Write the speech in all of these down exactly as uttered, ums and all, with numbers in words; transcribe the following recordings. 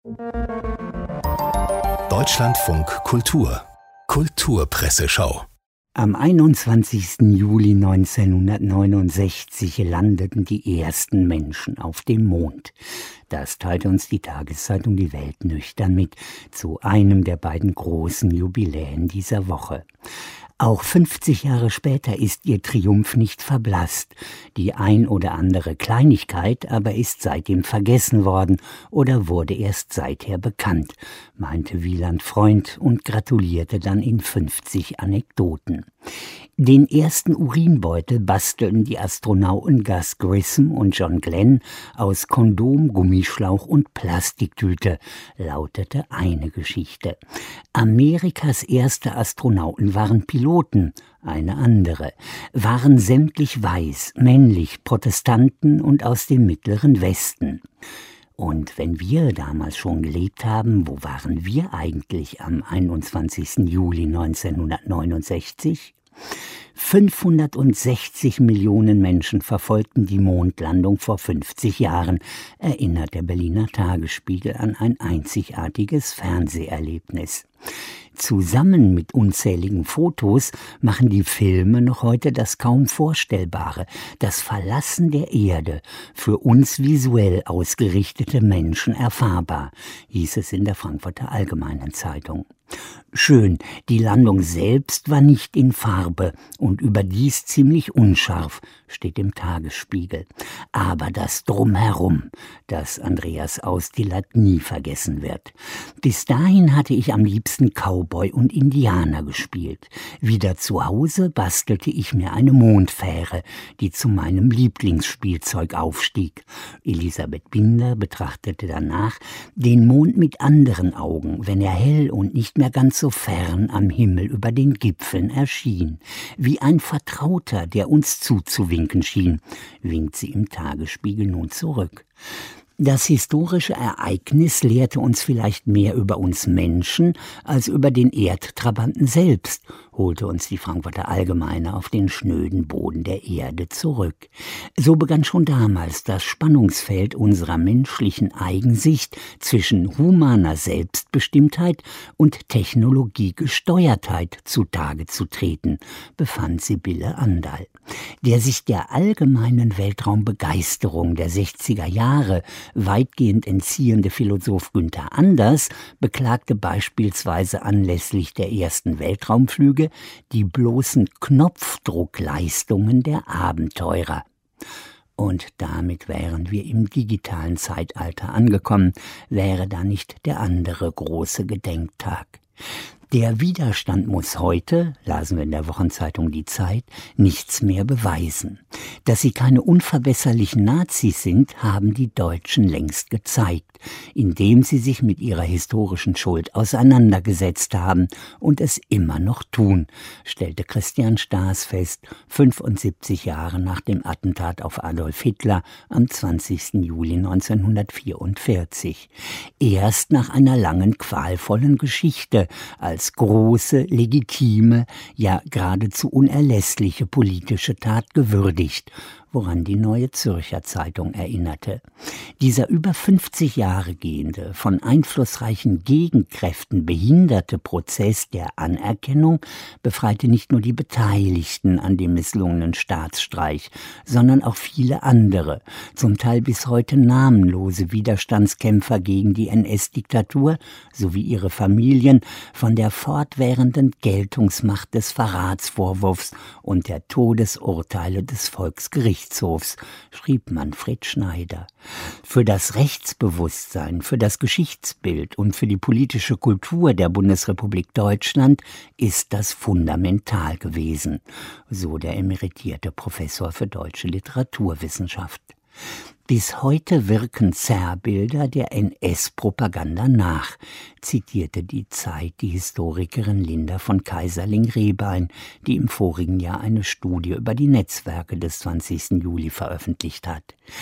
Deutschlandfunk Kultur Kulturpresseschau. Am einundzwanzigsten Juli neunzehnhundertneunundsechzig landeten die ersten Menschen auf dem Mond. Das teilte uns die Tageszeitung Die Welt nüchtern mit, zu einem der beiden großen Jubiläen dieser Woche. Auch fünfzig Jahre später ist ihr Triumph nicht verblasst. Die ein oder andere Kleinigkeit aber ist seitdem vergessen worden oder wurde erst seither bekannt, meinte Wieland Freund und gratulierte dann in fünfzig Anekdoten. Den ersten Urinbeutel bastelten die Astronauten Gus Grissom und John Glenn aus Kondom, Gummischlauch und Plastiktüte, lautete eine Geschichte. Amerikas erste Astronauten waren Piloten, eine andere, waren sämtlich weiß, männlich, Protestanten und aus dem Mittleren Westen. Und wenn wir damals schon gelebt haben, wo waren wir eigentlich am einundzwanzigsten Juli neunzehnhundertneunundsechzig? fünfhundertsechzig Millionen Menschen verfolgten die Mondlandung vor fünfzig Jahren, erinnert der Berliner Tagesspiegel an ein einzigartiges Fernseherlebnis. Zusammen mit unzähligen Fotos machen die Filme noch heute das kaum Vorstellbare, das Verlassen der Erde, für uns visuell ausgerichtete Menschen erfahrbar, hieß es in der Frankfurter Allgemeinen Zeitung. Schön, die Landung selbst war nicht in Farbe und überdies ziemlich unscharf, steht im Tagesspiegel. Aber das Drumherum, das Andreas Ausdillert nie vergessen wird. Bis dahin hatte ich am liebsten Cowboy und Indianer gespielt. Wieder zu Hause bastelte ich mir eine Mondfähre, die zu meinem Lieblingsspielzeug aufstieg. Elisabeth Binder betrachtete danach den Mond mit anderen Augen, wenn er hell und nicht mehr ganz so fern am Himmel über den Gipfeln erschien, wie ein Vertrauter, der uns zuzuwinken schien, winkt sie im Tagesspiegel nun zurück. Das historische Ereignis lehrte uns vielleicht mehr über uns Menschen als über den Erdtrabanten selbst, holte uns die Frankfurter Allgemeine auf den schnöden Boden der Erde zurück. So begann schon damals das Spannungsfeld unserer menschlichen Eigensicht zwischen humaner Selbstbestimmtheit und Technologiegesteuertheit zutage zu treten, befand Sibylle Anderl. Der sich der allgemeinen Weltraumbegeisterung der sechziger Jahre weitgehend entziehende Philosoph Günther Anders beklagte beispielsweise anlässlich der ersten Weltraumflüge die bloßen Knopfdruckleistungen der Abenteurer. Und damit wären wir im digitalen Zeitalter angekommen, wäre da nicht der andere große Gedenktag. Der Widerstand muss heute, lasen wir in der Wochenzeitung Die Zeit, nichts mehr beweisen. Dass sie keine unverbesserlichen Nazis sind, haben die Deutschen längst gezeigt, indem sie sich mit ihrer historischen Schuld auseinandergesetzt haben und es immer noch tun, stellte Christian Staas fest, fünfundsiebzig Jahre nach dem Attentat auf Adolf Hitler am zwanzigsten Juli neunzehnhundertvierundvierzig. Erst nach einer langen, qualvollen Geschichte als als große, legitime, ja geradezu unerlässliche politische Tat gewürdigt, woran die Neue Zürcher Zeitung erinnerte. Dieser über fünfzig Jahre gehende, von einflussreichen Gegenkräften behinderte Prozess der Anerkennung befreite nicht nur die Beteiligten an dem misslungenen Staatsstreich, sondern auch viele andere, zum Teil bis heute namenlose Widerstandskämpfer gegen die N S-Diktatur sowie ihre Familien von der fortwährenden Geltungsmacht des Verratsvorwurfs und der Todesurteile des Volksgerichtshofs, schrieb Manfred Schneider. Für das Rechtsbewusstsein, für das Geschichtsbild und für die politische Kultur der Bundesrepublik Deutschland ist das fundamental gewesen, so der emeritierte Professor für deutsche Literaturwissenschaft. Bis heute wirken Zerrbilder der N S-Propaganda nach, zitierte die Zeit die Historikerin Linda von Keyserling-Rehbein, die im vorigen Jahr eine Studie über die Netzwerke des zwanzigsten Juli veröffentlicht hat.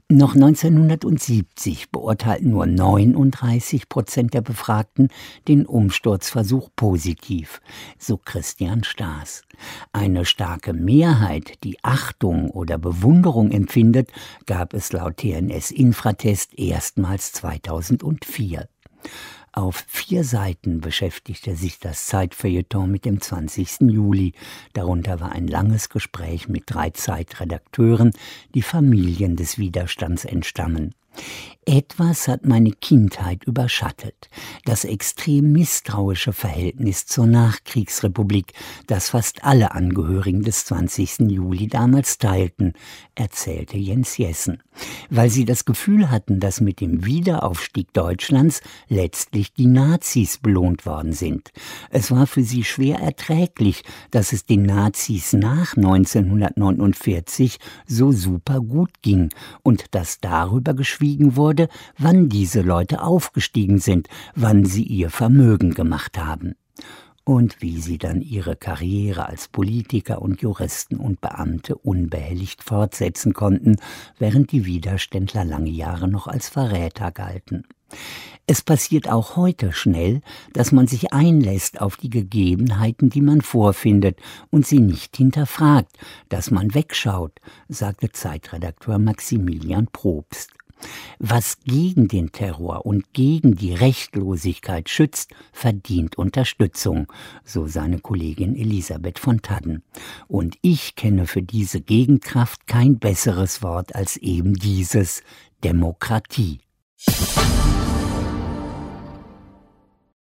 Noch neunzehnhundertsiebzig beurteilten nur neununddreißig Prozent der Befragten den Umsturzversuch positiv, so Christian Staes. Eine starke Mehrheit, die Achtung oder Bewunderung empfindet, gab es laut T N S-Infratest erstmals zweitausendvier. Auf vier Seiten beschäftigte sich das Zeitfeuilleton mit dem zwanzigsten Juli. Darunter war ein langes Gespräch mit drei Zeitredakteuren, die Familien des Widerstands entstammen. Etwas hat meine Kindheit überschattet. Das extrem misstrauische Verhältnis zur Nachkriegsrepublik, das fast alle Angehörigen des zwanzigsten Juli damals teilten, erzählte Jens Jessen. Weil sie das Gefühl hatten, dass mit dem Wiederaufstieg Deutschlands letztlich die Nazis belohnt worden sind. Es war für sie schwer erträglich, dass es den Nazis nach neunzehnhundertneunundvierzig so super gut ging und dass darüber geschwiegen wurde, wann diese Leute aufgestiegen sind, wann sie ihr Vermögen gemacht haben. Und wie sie dann ihre Karriere als Politiker und Juristen und Beamte unbehelligt fortsetzen konnten, während die Widerständler lange Jahre noch als Verräter galten. Es passiert auch heute schnell, dass man sich einlässt auf die Gegebenheiten, die man vorfindet, und sie nicht hinterfragt, dass man wegschaut, sagte Zeitredakteur Maximilian Probst. Was gegen den Terror und gegen die Rechtlosigkeit schützt, verdient Unterstützung, so seine Kollegin Elisabeth von Tadden. Und ich kenne für diese Gegenkraft kein besseres Wort als eben dieses: Demokratie.